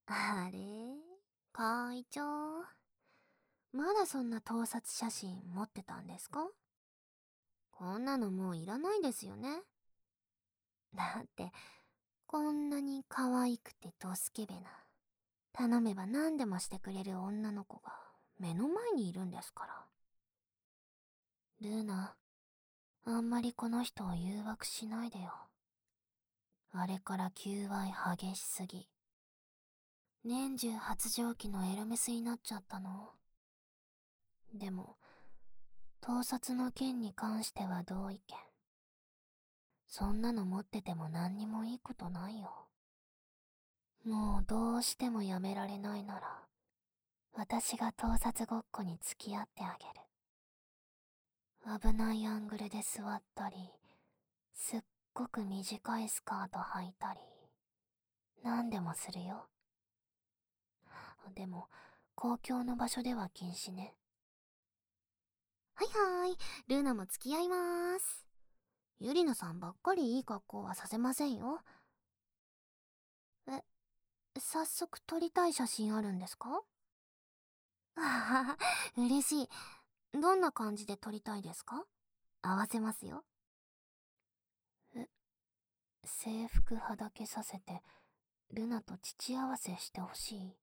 あれ、会長。まだそんな盗撮写真持ってたんですか？こんなのもういらないですよね。だって、こんなに可愛くてドスケベな、頼めば何でもしてくれる女の子が目の前にいるんですから。ルーナ、あんまりこの人を誘惑しないでよ。あれから求愛激しすぎ。年中発情期のエルメスになっちゃったの。でも、盗撮の件に関しては同意見。そんなの持ってても何にもいいことないよ。もうどうしてもやめられないなら、私が盗撮ごっこに付き合ってあげる。危ないアングルで座ったり、すっごく短いスカート履いたり、何でもするよ。でも、公共の場所では禁止ね。はいはーい、ルーナも付き合いまーす。ゆりなさんばっかりいい格好はさせませんよ。え、早速撮りたい写真あるんですか？あはは、嬉しい。どんな感じで撮りたいですか？合わせますよ。え、制服はだけさせて、ルナと父合わせしてほしい。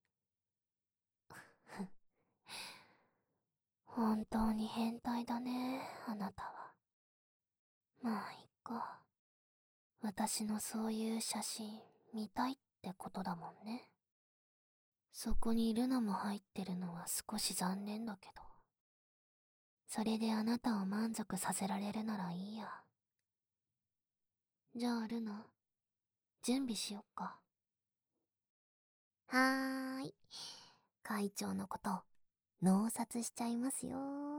本当に変態だね、あなたは。まあ、いっか。私のそういう写真、見たいってことだもんね。そこにルナも入ってるのは少し残念だけど。それであなたを満足させられるならいいや。じゃあルナ、準備しよっか。はーい。会長のこと、脳殺しちゃいますよ。